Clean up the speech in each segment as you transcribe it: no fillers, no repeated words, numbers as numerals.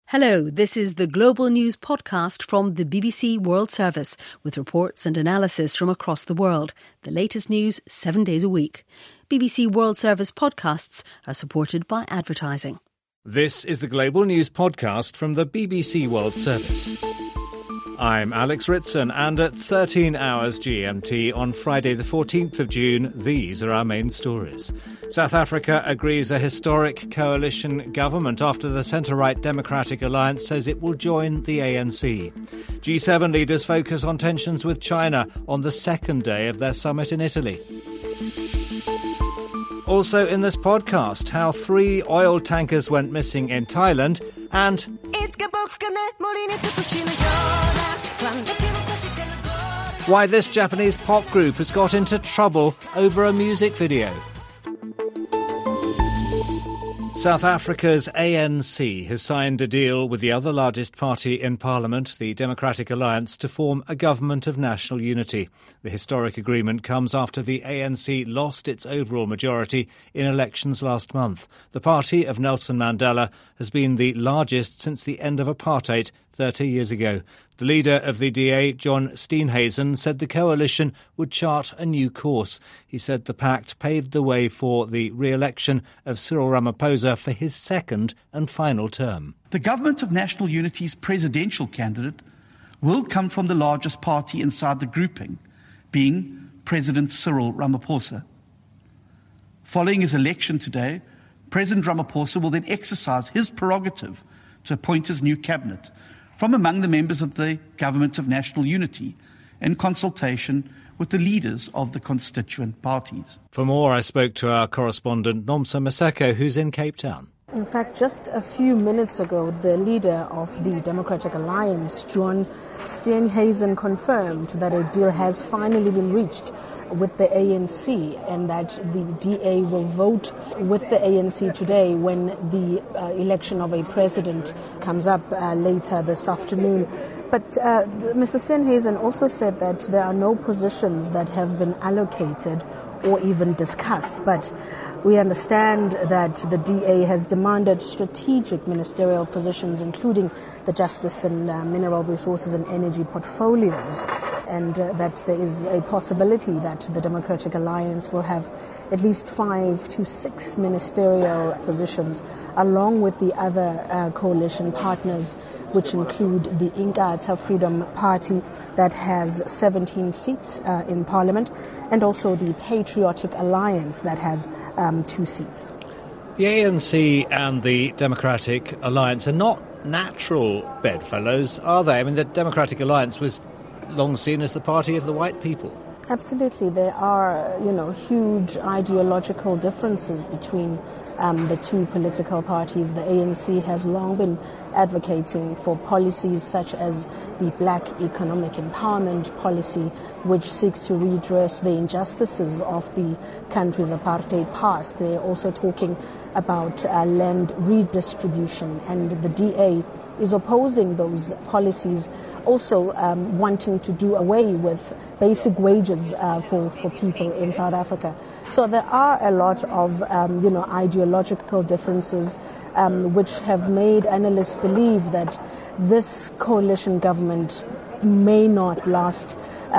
Hello, this is the Global News podcast from the BBC World Service with reports and analysis from across the world. The latest news 7 days a week. BBC World Service podcasts are supported by advertising. This is the Global News podcast from the BBC World Service. I'm Alex Ritson, and at 13 hours GMT on Friday the 14th of June, these are our main stories. South Africa agrees a historic coalition government after the centre-right Democratic Alliance says it will join the ANC. G7 leaders focus on tensions with China on the second day of their summit in Italy. Also in this podcast, how 3 oil tankers went missing in Thailand and why this Japanese pop group has got into trouble over a music video. South Africa's ANC has signed a deal with the other largest party in Parliament, the Democratic Alliance, to form a government of national unity. The historic agreement comes after the ANC lost its overall majority in elections last month. The party of Nelson Mandela has been the largest since the end of apartheid 30 years ago. The leader of the DA, John Steenhuisen, said the coalition would chart a new course. He said the pact paved the way for the re-election of Cyril Ramaphosa for his second and final term. The Government of National Unity's presidential candidate will come from the largest party inside the grouping, being President Cyril Ramaphosa. Following his election today, President Ramaphosa will then exercise his prerogative to appoint his new cabinet from among the members of the Government of National Unity in consultation with the leaders of the constituent parties. For more, I spoke to our correspondent Nomsa Maseko, who's in Cape Town. In fact, just a few minutes ago, the leader of the Democratic Alliance, John Steenhuisen, confirmed that a deal has finally been reached with the ANC and that the DA will vote with the ANC today when the election of a president comes up later this afternoon. But Mr. Steenhuisen also said that there are no positions that have been allocated or even discussed, but we understand that the DA has demanded strategic ministerial positions, including the Justice and Mineral Resources and Energy portfolios, and that there is a possibility that the Democratic Alliance will have at least 5 to 6 ministerial positions, along with the other coalition partners, which include the Inkatha Freedom Party that has 17 seats in Parliament, and also the Patriotic Alliance that has 2 seats. The ANC and the Democratic Alliance are not natural bedfellows, are they? I mean, the Democratic Alliance was long seen as the party of the white people. Absolutely. There are, huge ideological differences between the two political parties. The ANC has long been advocating for policies such as the Black Economic Empowerment Policy, which seeks to redress the injustices of the country's apartheid past. They're also talking about land redistribution, and the DA is opposing those policies, also wanting to do away with basic wages for people in South Africa. So there are a lot of ideological differences which have made analysts believe that this coalition government may not last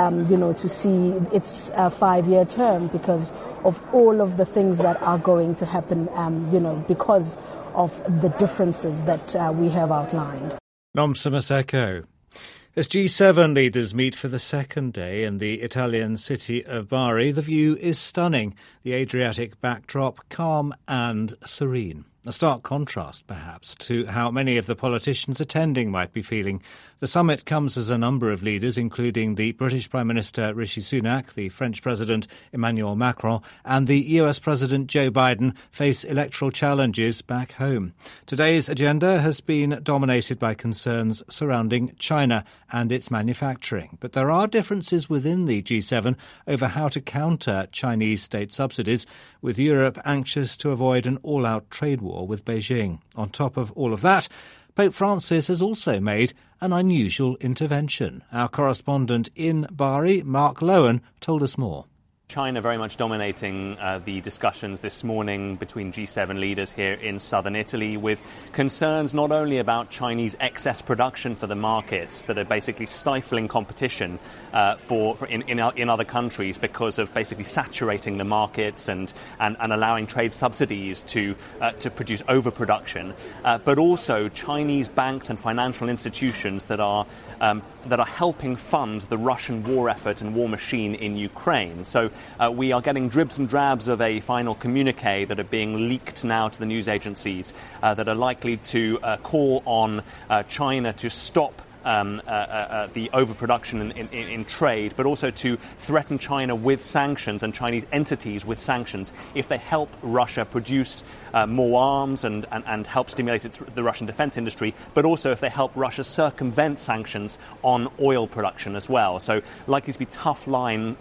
to see its 5-year term because of all of the things that are going to happen because of the differences that we have outlined. Nomsa Maseko. As G7 leaders meet for the second day in the Italian city of Bari, the view is stunning. The Adriatic backdrop calm and serene. A stark contrast, perhaps, to how many of the politicians attending might be feeling. The summit comes as a number of leaders, including the British Prime Minister Rishi Sunak, the French President Emmanuel Macron, and the US President Joe Biden, face electoral challenges back home. Today's agenda has been dominated by concerns surrounding China and its manufacturing. But there are differences within the G7 over how to counter Chinese state subsidies, with Europe anxious to avoid an all-out trade war with Beijing. On top of all of that, Pope Francis has also made an unusual intervention. Our correspondent in Bari, Mark Lowen, told us more. China very much dominating the discussions this morning between G7 leaders here in southern Italy, with concerns not only about Chinese excess production for the markets that are basically stifling competition in other countries because of basically saturating the markets and allowing trade subsidies to produce overproduction, but also Chinese banks and financial institutions that are helping fund the Russian war effort and war machine in Ukraine. So we are getting dribs and drabs of a final communique that are being leaked now to the news agencies that are likely to call on China to stop the overproduction in trade, but also to threaten China with sanctions and Chinese entities with sanctions if they help Russia produce more arms and help stimulate the Russian defense industry, but also if they help Russia circumvent sanctions on oil production as well. So likely to be tough lines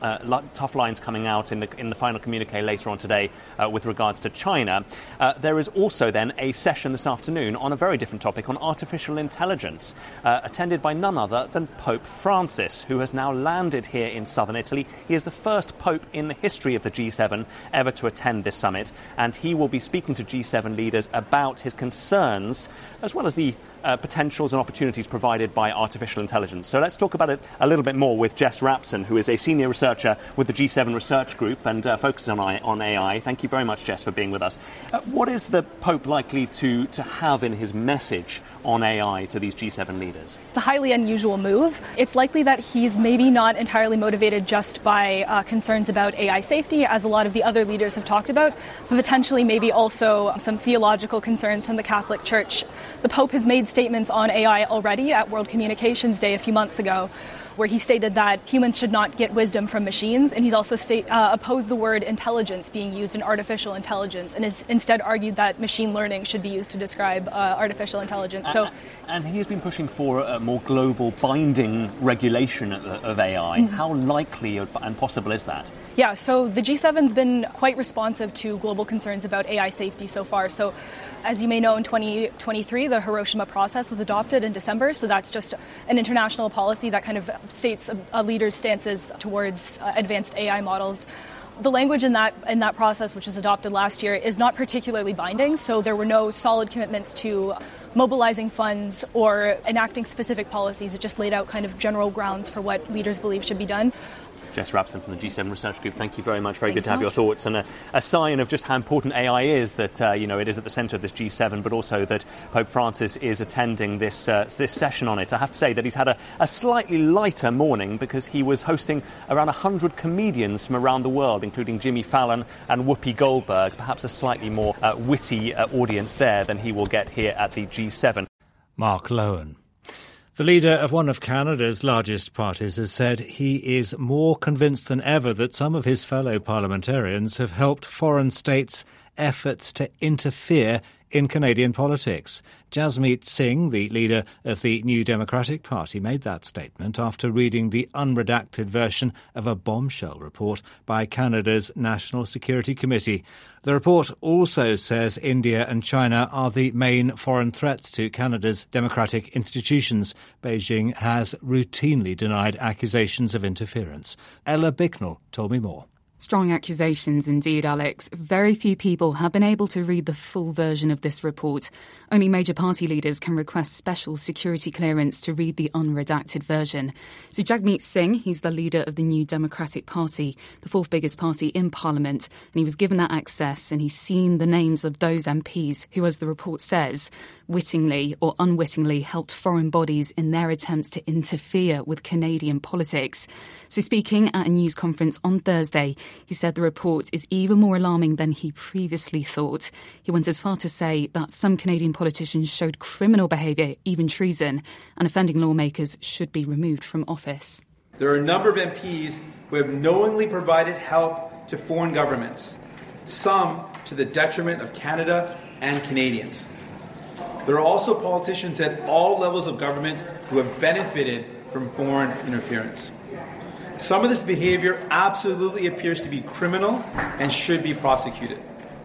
coming out in the final communique later on today with regards to China. There is also then a session this afternoon on a very different topic, on artificial intelligence, attended by none other than Pope Francis, who has now landed here in southern Italy. He is the first pope in the history of the G7 ever to attend this summit, and he will be speaking to G7 leaders about his concerns, as well as the potentials and opportunities provided by artificial intelligence. So let's talk about it a little bit more with Jess Rapson, who is a senior researcher with the G7 Research Group and focuses on AI. Thank you very much, Jess, for being with us. What is the Pope likely to have in his message on AI to these G7 leaders? It's a highly unusual move. It's likely that he's maybe not entirely motivated just by concerns about AI safety, as a lot of the other leaders have talked about, but potentially maybe also some theological concerns from the Catholic Church. The Pope has made statements on AI already at World Communications Day a few months ago, where he stated that humans should not get wisdom from machines, and he's also opposed the word intelligence being used in artificial intelligence, and has instead argued that machine learning should be used to describe artificial intelligence. And he has been pushing for a more global binding regulation of AI. Mm-hmm. How likely and possible is that? Yeah, so the G7's been quite responsive to global concerns about AI safety so far. So as you may know, in 2023, the Hiroshima Process was adopted in December. So that's just an international policy that kind of states a leader's stances towards advanced AI models. The language in that process, which was adopted last year, is not particularly binding. So there were no solid commitments to mobilizing funds or enacting specific policies. It just laid out kind of general grounds for what leaders believe should be done. Jess Rapson from the G7 Research Group, thank you very much. Very good to have your thoughts, and a sign of just how important AI is that it is at the centre of this G7, but also that Pope Francis is attending this session on it. I have to say that he's had a slightly lighter morning because he was hosting around 100 comedians from around the world, including Jimmy Fallon and Whoopi Goldberg. Perhaps a slightly more witty audience there than he will get here at the G7. Mark Lowen. The leader of one of Canada's largest parties has said he is more convinced than ever that some of his fellow parliamentarians have helped foreign states' efforts to interfere in Canadian politics. Jasmeet Singh, the leader of the New Democratic Party, made that statement after reading the unredacted version of a bombshell report by Canada's National Security Committee. The report also says India and China are the main foreign threats to Canada's democratic institutions. Beijing has routinely denied accusations of interference. Ella Bicknell told me more. Strong accusations indeed, Alex. Very few people have been able to read the full version of this report. Only major party leaders can request special security clearance to read the unredacted version. So Jagmeet Singh, he's the leader of the New Democratic Party, the fourth biggest party in Parliament, and he was given that access, and he's seen the names of those MPs who, as the report says, wittingly or unwittingly helped foreign bodies in their attempts to interfere with Canadian politics. So speaking at a news conference on Thursday, he said the report is even more alarming than he previously thought. He went as far to say that some Canadian politicians showed criminal behaviour, even treason, and offending lawmakers should be removed from office. There are a number of MPs who have knowingly provided help to foreign governments, some to the detriment of Canada and Canadians. There are also politicians at all levels of government who have benefited from foreign interference. Some of this behaviour absolutely appears to be criminal and should be prosecuted.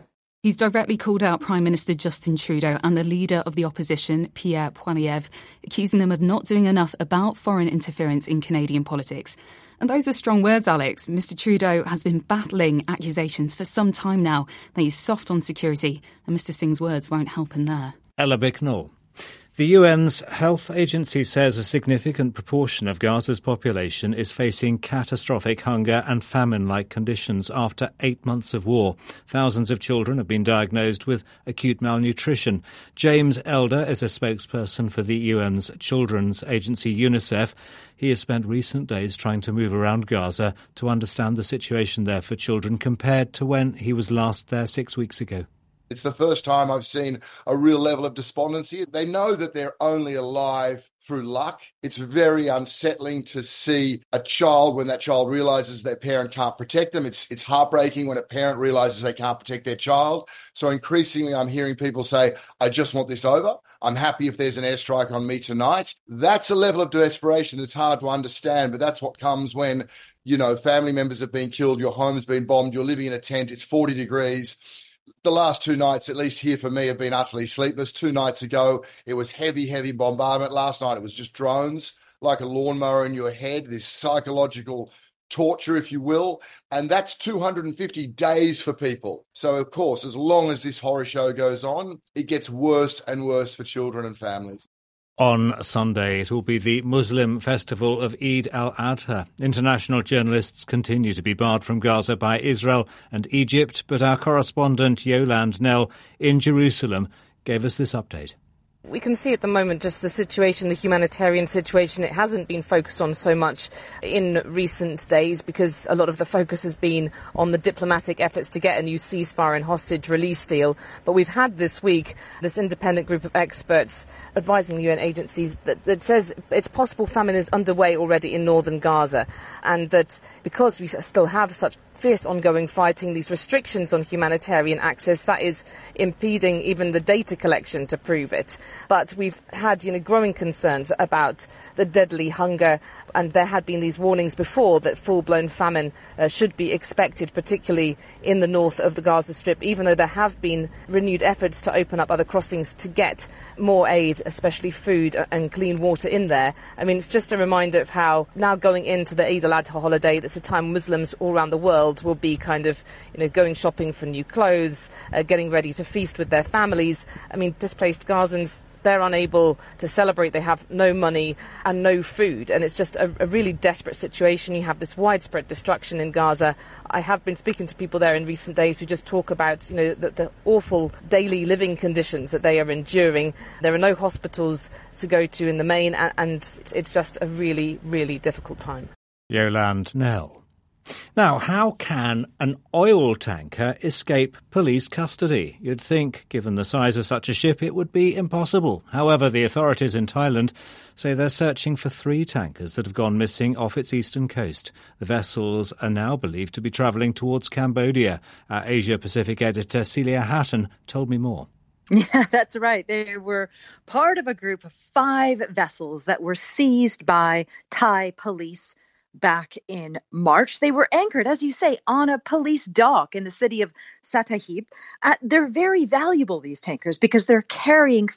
He's directly called out Prime Minister Justin Trudeau and the leader of the opposition, Pierre Poilievre, accusing them of not doing enough about foreign interference in Canadian politics. And those are strong words, Alex. Mr Trudeau has been battling accusations for some time now that he's soft on security, and Mr Singh's words won't help him there. Ella Bicknell. The UN's health agency says a significant proportion of Gaza's population is facing catastrophic hunger and famine-like conditions after 8 months of war. Thousands of children have been diagnosed with acute malnutrition. James Elder is a spokesperson for the UN's children's agency UNICEF. He has spent recent days trying to move around Gaza to understand the situation there for children compared to when he was last there 6 weeks ago. It's the first time I've seen a real level of despondency. They know that they're only alive through luck. It's very unsettling to see a child when that child realizes their parent can't protect them. It's heartbreaking when a parent realizes they can't protect their child. So increasingly I'm hearing people say, I just want this over. I'm happy if there's an airstrike on me tonight. That's a level of desperation that's hard to understand, but that's what comes when, family members have been killed, your home's been bombed, you're living in a tent, it's 40 degrees. The last 2 nights, at least here for me, have been utterly sleepless. 2 nights ago, it was heavy bombardment. Last night, it was just drones, like a lawnmower in your head, this psychological torture, if you will. And that's 250 days for people. So, of course, as long as this horror show goes on, it gets worse and worse for children and families. On Sunday, it will be the Muslim festival of Eid al-Adha. International journalists continue to be barred from Gaza by Israel and Egypt, but our correspondent Yolande Knell in Jerusalem gave us this update. We can see at the moment just the situation, the humanitarian situation. It hasn't been focused on so much in recent days because a lot of the focus has been on the diplomatic efforts to get a new ceasefire and hostage release deal. But we've had this week this independent group of experts advising the UN agencies that says it's possible famine is underway already in northern Gaza, and that because we still have such fierce ongoing fighting, these restrictions on humanitarian access, that is impeding even the data collection to prove it. But we've had, growing concerns about the deadly hunger, and there had been these warnings before that full-blown famine should be expected, particularly in the north of the Gaza Strip, even though there have been renewed efforts to open up other crossings to get more aid, especially food and clean water in there. I mean, it's just a reminder of how now going into the Eid al-Adha holiday, that's a time Muslims all around the world will be kind of, going shopping for new clothes, getting ready to feast with their families. I mean, displaced Gazans, they're unable to celebrate. They have no money and no food. And it's just a really desperate situation. You have this widespread destruction in Gaza. I have been speaking to people there in recent days who just talk about, the awful daily living conditions that they are enduring. There are no hospitals to go to in the main, and it's just a really, really difficult time. Yolande Knell. Now, how can an oil tanker escape police custody? You'd think, given the size of such a ship, it would be impossible. However, the authorities in Thailand say they're searching for 3 tankers that have gone missing off its eastern coast. The vessels are now believed to be travelling towards Cambodia. Our Asia-Pacific editor Celia Hatton told me more. Yeah, that's right. They were part of a group of 5 vessels that were seized by Thai police back in March. They were anchored, as you say, on a police dock in the city of Sattahip. They're very valuable, these tankers, because they're carrying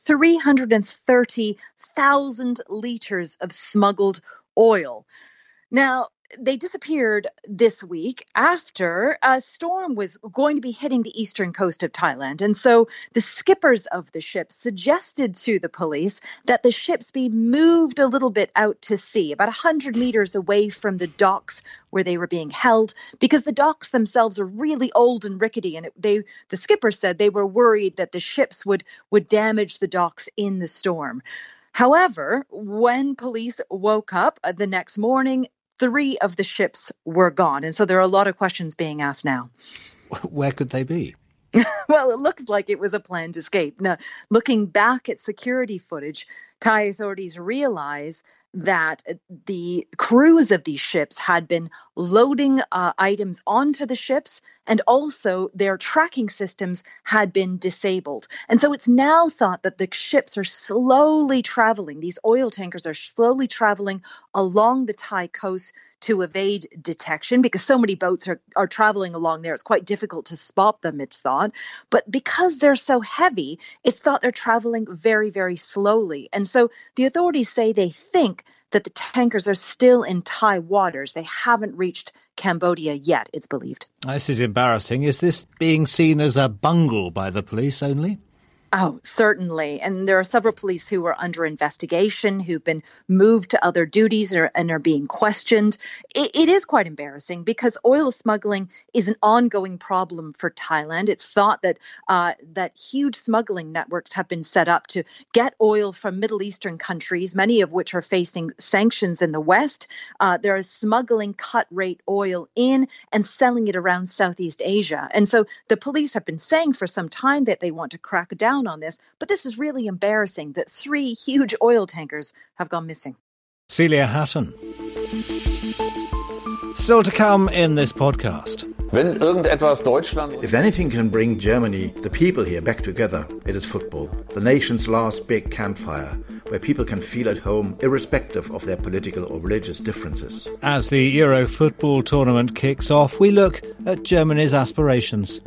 330,000 litres of smuggled oil. Now, they disappeared this week after a storm was going to be hitting the eastern coast of Thailand. And so the skippers of the ships suggested to the police that the ships be moved a little bit out to sea, about 100 meters away from the docks where they were being held, because the docks themselves are really old and rickety. And the skipper said they were worried that the ships would damage the docks in the storm. However, when police woke up the next morning, 3 of the ships were gone. And so there are a lot of questions being asked now. Where could they be? Well, it looks like it was a planned escape. Now, looking back at security footage, Thai authorities realize that the crews of these ships had been loading items onto the ships, and also their tracking systems had been disabled. And so it's now thought that the ships are slowly traveling, these oil tankers are slowly traveling along the Thai coast to evade detection because so many boats are traveling along there. It's quite difficult to spot them, it's thought. But because they're so heavy, it's thought they're traveling very, very slowly. And so the authorities say they think that the tankers are still in Thai waters. They haven't reached Cambodia yet, it's believed. This is embarrassing. Is this being seen as a bungle by the police only? Oh, certainly. And there are several police who are under investigation, who've been moved to other duties and are being questioned. It is quite embarrassing because oil smuggling is an ongoing problem for Thailand. It's thought that that huge smuggling networks have been set up to get oil from Middle Eastern countries, many of which are facing sanctions in the West. There is smuggling cut-rate oil in and selling it around Southeast Asia. And so the police have been saying for some time that they want to crack down on this, but this is really embarrassing that 3 huge oil tankers have gone missing. Celia Hatton. Still to come in this podcast. If anything can bring Germany, the people here, back together, it is football. The nation's last big campfire, where people can feel at home, irrespective of their political or religious differences. As the Euro football tournament kicks off, we look at Germany's aspirations.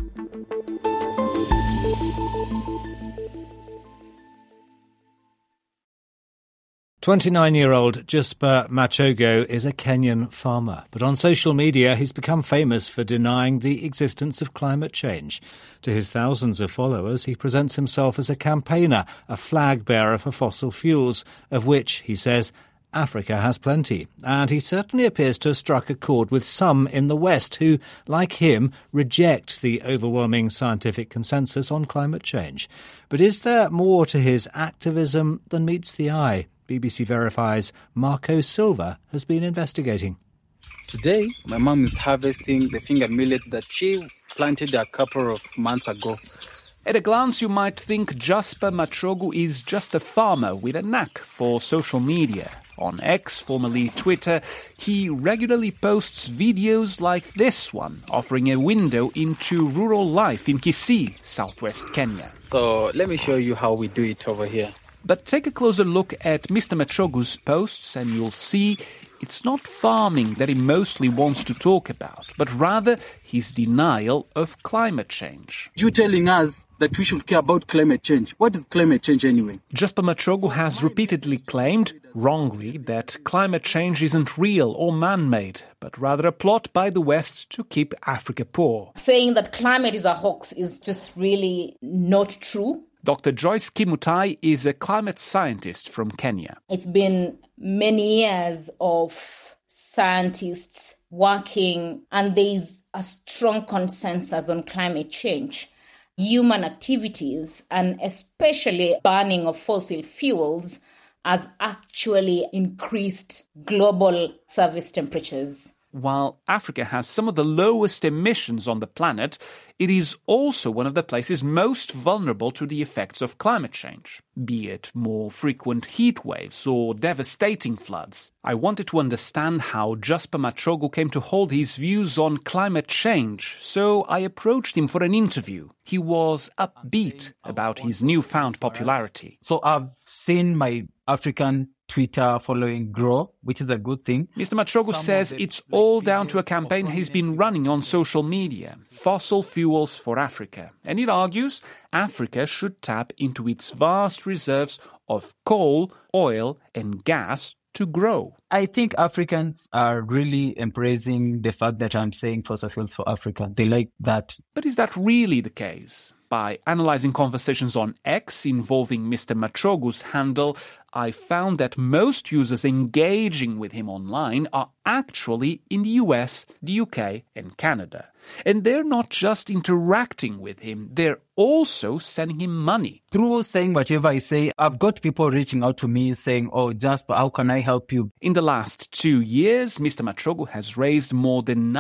29-year-old Jusper Machogu is a Kenyan farmer, but on social media he's become famous for denying the existence of climate change. To his thousands of followers, he presents himself as a campaigner, a flag bearer for fossil fuels, of which, he says, Africa has plenty. And he certainly appears to have struck a chord with some in the West who, like him, reject the overwhelming scientific consensus on climate change. But is there more to his activism than meets the eye? BBC Verify's Marco Silva has been investigating. Today, my mum is harvesting the finger millet that she planted a couple of months ago. At a glance, you might think Jusper Machogu is just a farmer with a knack for social media. On X, formerly Twitter, he regularly posts videos like this one, offering a window into rural life in Kisii, southwest Kenya. So let me show you how we do it over here. But take a closer look at Mr. Machogu's posts and you'll see it's not farming that he mostly wants to talk about, but rather his denial of climate change. You're telling us that we should care about climate change. What is climate change anyway? Jusper Machogu has repeatedly claimed, wrongly, that climate change isn't real or man-made, but rather a plot by the West to keep Africa poor. Saying that climate is a hoax is just really not true. Dr. Joyce Kimutai is a climate scientist from Kenya. It's been many years of scientists working, and there's a strong consensus on climate change. Human activities, and especially burning of fossil fuels, has actually increased global surface temperatures. While Africa has some of the lowest emissions on the planet, it is also one of the places most vulnerable to the effects of climate change, be it more frequent heat waves or devastating floods. I wanted to understand how Jusper Machogu came to hold his views on climate change, so I approached him for an interview. He was upbeat about his newfound popularity. So I've seen my African Twitter following grow, which is a good thing. Mr. Machogu says it's all down to a campaign he's been running on social media, Fossil Fuels for Africa. And it argues Africa should tap into its vast reserves of coal, oil and gas to grow. I think Africans are really embracing the fact that I'm saying fossil fuels for Africa. They like that. But is that really the case? By analysing conversations on X involving Mr. Machogu's handle, I found that most users engaging with him online are actually in the US, the UK and Canada. And they're not just interacting with him, they're also sending him money. Through saying whatever I say, I've got people reaching out to me saying, oh, Jusper, how can I help you? In the last 2 years, Mr. Machogu has raised more than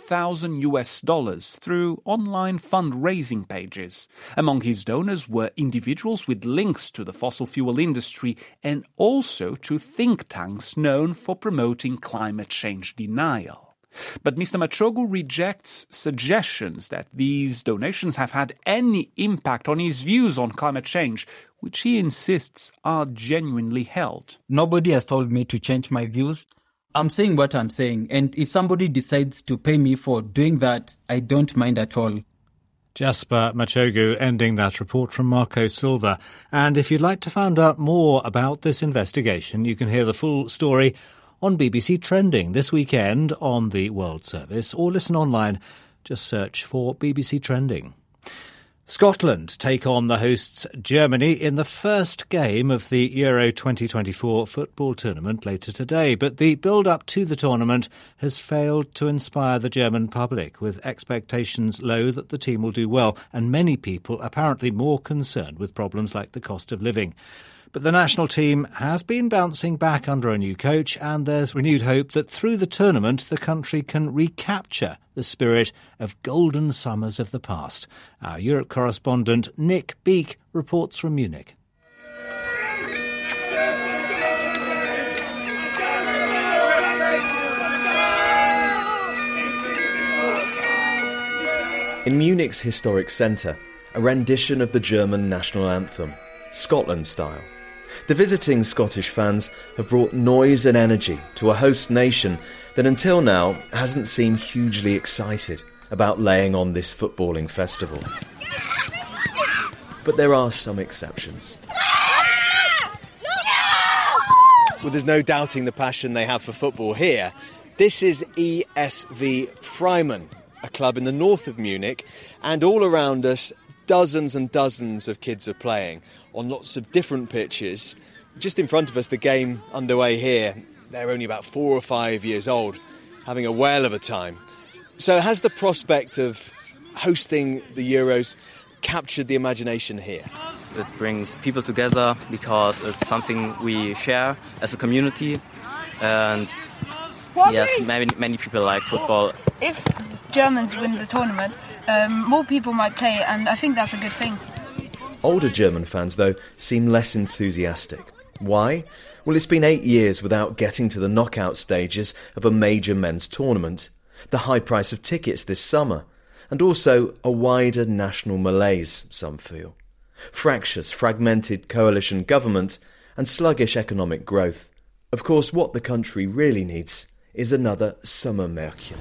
$9,000 through online fundraising pages. Among his donors were individuals with links to the fossil fuel industry and also to think tanks known for promoting climate change denial. But Mr. Machogu rejects suggestions that these donations have had any impact on his views on climate change, which he insists are genuinely held. Nobody has told me to change my views. I'm saying what I'm saying. And if somebody decides to pay me for doing that, I don't mind at all. Jasper Machogu ending that report from Marco Silva. And if you'd like to find out more about this investigation, you can hear the full story on BBC Trending this weekend on the World Service, or listen online. Just search for BBC Trending. Scotland take on the hosts Germany in the first game of the Euro 2024 football tournament later today. But the build-up to the tournament has failed to inspire the German public, with expectations low that the team will do well, and many people apparently more concerned with problems like the cost of living. But the national team has been bouncing back under a new coach, and there's renewed hope that through the tournament the country can recapture the spirit of golden summers of the past. Our Europe correspondent Nick Beake reports from Munich. In Munich's historic centre, a rendition of the German national anthem, Scotland style. The visiting Scottish fans have brought noise and energy to a host nation that until now hasn't seemed hugely excited about laying on this footballing festival. But there are some exceptions. Well, there's no doubting the passion they have for football here. This is ESV Freimann, a club in the north of Munich, and all around us dozens and dozens of kids are playing on lots of different pitches. Just in front of us, the game underway here, they're only about 4 or 5 years old, having a whale of a time. So has the prospect of hosting the Euros captured the imagination here? It brings people together because it's something we share as a community, and yes, many people like football. If Germans win the tournament, more people might play, and I think that's a good thing. Older German fans, though, seem less enthusiastic. Why? Well, it's been 8 years without getting to the knockout stages of a major men's tournament, the high price of tickets this summer, and also a wider national malaise, some feel. Fractious, fragmented coalition government and sluggish economic growth. Of course, what the country really needs is another Sommermärchen.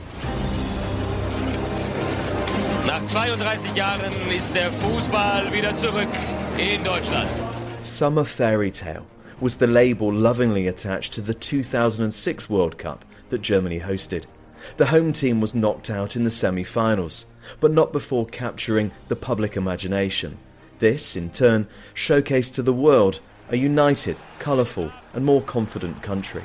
Nach 32 Jahren ist der Fußball wieder zurück in Deutschland. Summer Fairy Tale was the label lovingly attached to the 2006 World Cup that Germany hosted. The home team was knocked out in the semi-finals, but not before capturing the public imagination. This, in turn, showcased to the world a united, colourful and more confident country.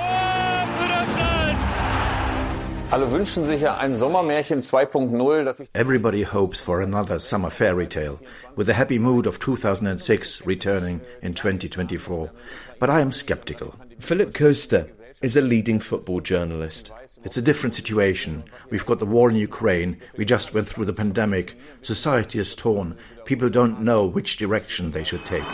Everybody hopes for another summer fairy tale, with the happy mood of 2006 returning in 2024. But I am sceptical. Philipp Köster is a leading football journalist. It's a different situation. We've got the war in Ukraine. We just went through the pandemic. Society is torn. People don't know which direction they should take.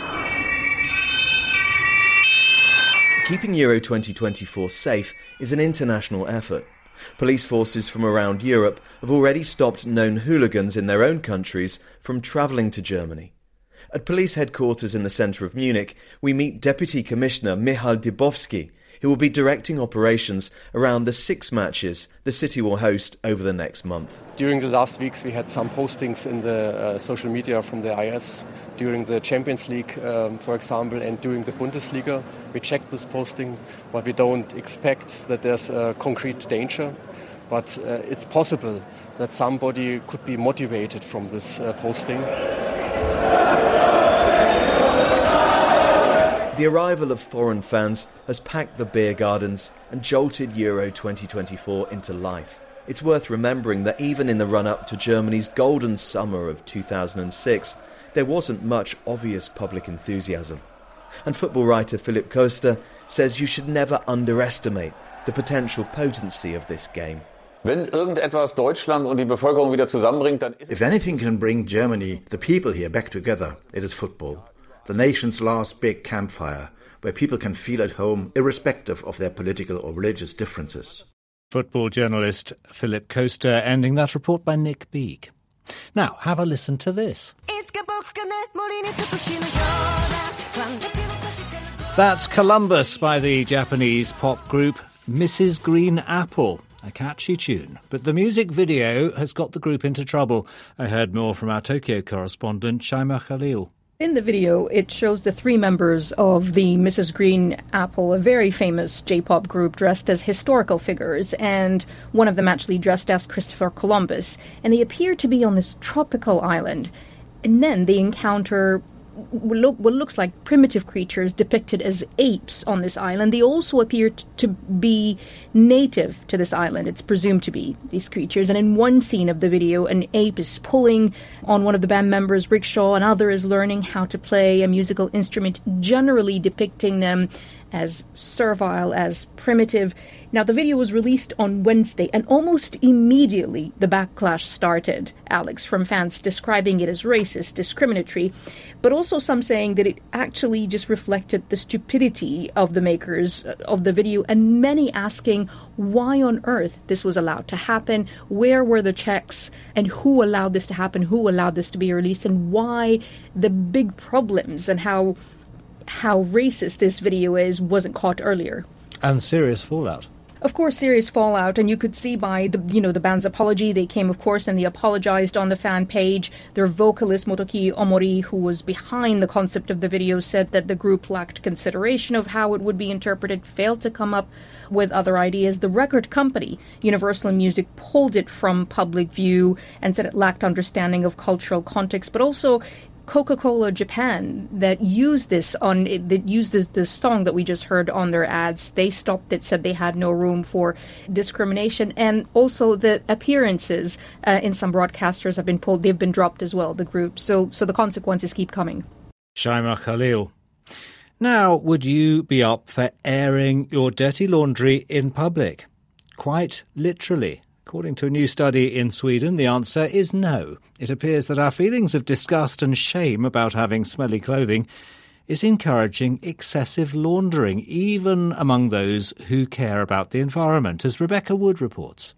Keeping Euro 2024 safe is an international effort. Police forces from around Europe have already stopped known hooligans in their own countries from travelling to Germany. At police headquarters in the centre of Munich, we meet Deputy Commissioner Michal Dybowski, who will be directing operations around the 6 matches the city will host over the next month. During the last weeks we had some postings in the social media from the IS during the Champions League, for example, and during the Bundesliga. We checked this posting, but we don't expect that there's a concrete danger. But it's possible that somebody could be motivated from this posting. The arrival of foreign fans has packed the beer gardens and jolted Euro 2024 into life. It's worth remembering that even in the run-up to Germany's golden summer of 2006, there wasn't much obvious public enthusiasm. And football writer Philipp Köster says you should never underestimate the potential potency of this game. If anything can bring Germany, the people here, back together, it is football. The nation's last big campfire, where people can feel at home irrespective of their political or religious differences. Football journalist Philipp Köster ending that report by Nick Beake. Now, have a listen to this. That's Columbus by the Japanese pop group Mrs. Green Apple, a catchy tune. But the music video has got the group into trouble. I heard more from our Tokyo correspondent, Shaima Khalil. In the video, it shows the three members of the Mrs. Green Apple, a very famous J-pop group, dressed as historical figures, and one of them actually dressed as Christopher Columbus. And they appear to be on this tropical island. And then they encounter what looks like primitive creatures depicted as apes on this island. They also appear to be native to this island. It's presumed to be these creatures. And in one scene of the video, an ape is pulling on one of the band members' rickshaw, another is learning how to play a musical instrument, generally depicting them as servile, as primitive. Now, the video was released on Wednesday, and almost immediately the backlash started, Alex, from fans describing it as racist, discriminatory, but also some saying that it actually just reflected the stupidity of the makers of the video, and many asking why on earth this was allowed to happen, where were the checks, and who allowed this to happen, who allowed this to be released, and why the big problems and how racist this video is wasn't caught earlier. And serious fallout. Of course, serious fallout, and you could see by the band's apology. They came, of course, and they apologized on the fan page. Their vocalist Motoki Omori, who was behind the concept of the video, said that the group lacked consideration of how it would be interpreted, failed to come up with other ideas. The record company, Universal Music, pulled it from public view and said it lacked understanding of cultural context, but also Coca-Cola Japan that used this song that we just heard on their ads. They stopped it, said they had no room for discrimination, and also the appearances in some broadcasters have been pulled. They've been dropped as well, the group. So the consequences keep coming. Shaima Khalil. Now, would you be up for airing your dirty laundry in public? Quite literally. According to a new study in Sweden, the answer is no. It appears that our feelings of disgust and shame about having smelly clothing is encouraging excessive laundering, even among those who care about the environment, as Rebecca Wood reports.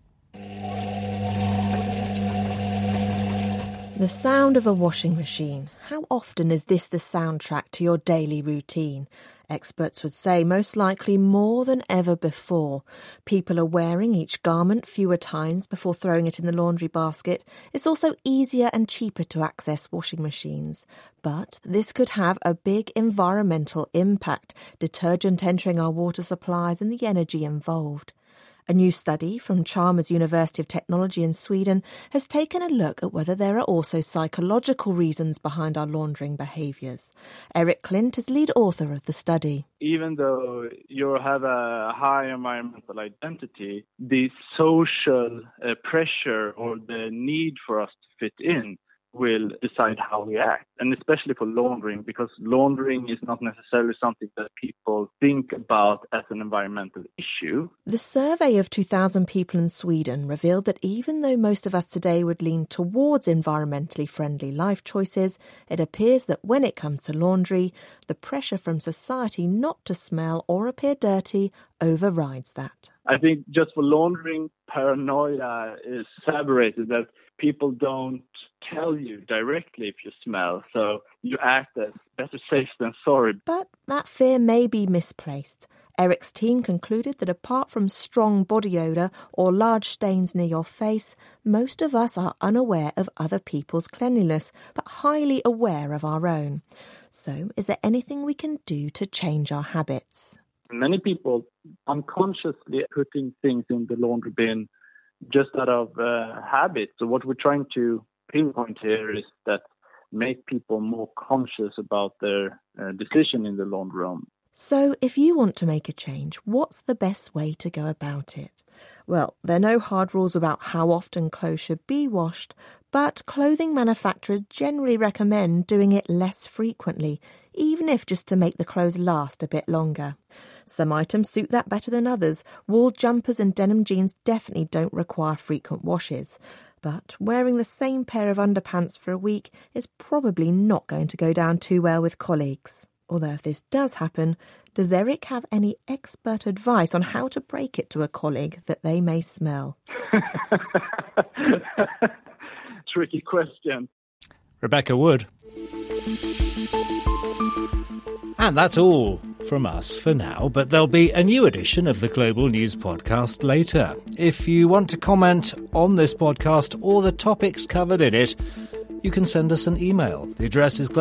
The sound of a washing machine. How often is this the soundtrack to your daily routine? Experts would say most likely more than ever before. People are wearing each garment fewer times before throwing it in the laundry basket. It's also easier and cheaper to access washing machines. But this could have a big environmental impact, detergent entering our water supplies and the energy involved. A new study from Chalmers University of Technology in Sweden has taken a look at whether there are also psychological reasons behind our laundering behaviours. Eric Klint is lead author of the study. Even though you have a high environmental identity, the social pressure or the need for us to fit in will decide how we act, and especially for laundering, because laundering is not necessarily something that people think about as an environmental issue. The survey of 2,000 people in Sweden revealed that even though most of us today would lean towards environmentally friendly life choices, it appears that when it comes to laundry, the pressure from society not to smell or appear dirty overrides that. I think just for laundering, paranoia is exaggerated, that people don't tell you directly if you smell, so you act as better safe than sorry. But that fear may be misplaced. Eric's team concluded that apart from strong body odour or large stains near your face, most of us are unaware of other people's cleanliness, but highly aware of our own. So, is there anything we can do to change our habits? Many people unconsciously putting things in the laundry bin just out of habit. So what we're trying to pinpoint here is that make people more conscious about their decision in the laundry room. So if you want to make a change, what's the best way to go about it? Well, there are no hard rules about how often clothes should be washed, but clothing manufacturers generally recommend doing it less frequently, even if just to make the clothes last a bit longer. Some items suit that better than others. Wool jumpers and denim jeans definitely don't require frequent washes. But wearing the same pair of underpants for a week is probably not going to go down too well with colleagues. Although if this does happen, does Eric have any expert advice on how to break it to a colleague that they may smell? Tricky question. Rebecca Wood. And that's all from us for now, but there'll be a new edition of the Global News Podcast later. If you want to comment on this podcast or the topics covered in it, you can send us an email. The address is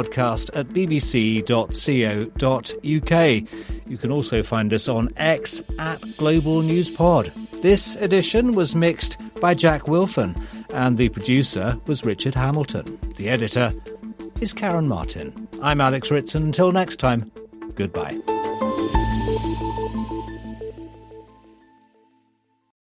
globalpodcast@bbc.co.uk. You can also find us on X @GlobalNewsPod. This edition was mixed by Jack Wilson, and the producer was Richard Hamilton. The editor is Karen Martin. I'm Alex Ritson. Until next time, goodbye.